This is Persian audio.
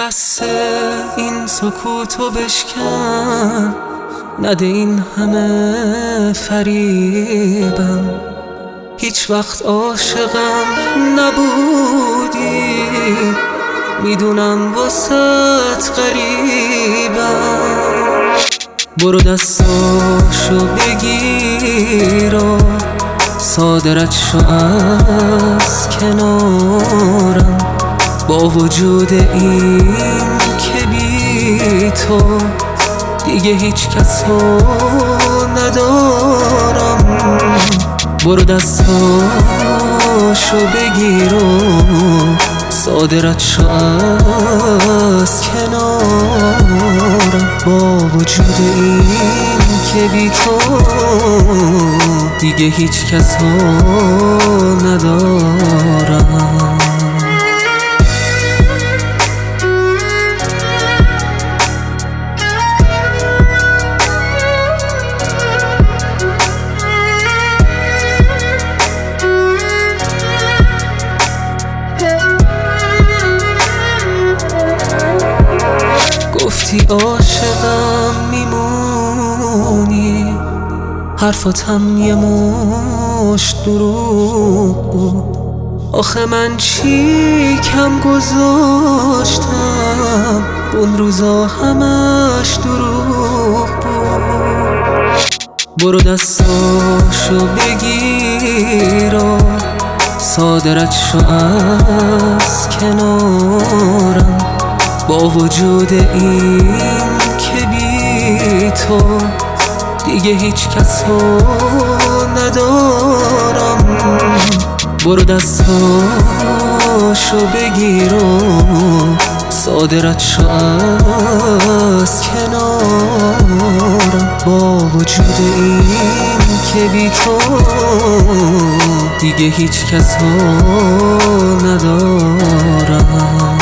دست این سکوتو بشکن، نده این همه فریبم. هیچ وقت عاشقم نبودی، میدونم واسط غریبم. برو دستاشو بگیر و صادرت شو از کنارم. با وجود این که بی تو دیگه هیچ کسو ندارم. برو دستاشو بگیر و صادرت شو از کنارم. با وجود این که بی تو دیگه هیچ کسو ندارم. گفتی عاشقم میمونی، حرفاتم یه مشت دروغ بود. آخه من چی کم گذاشتم، اون روزا همش دروغ بود. برو دستاشو بگیر و صادرت شو از کنارم. با وجود این که بی تو دیگه هیچ کسو ندارم. برو دستاشو بگیر و صادرت شو از کنارم. با وجود این که بی تو دیگه هیچ کسو ندارم.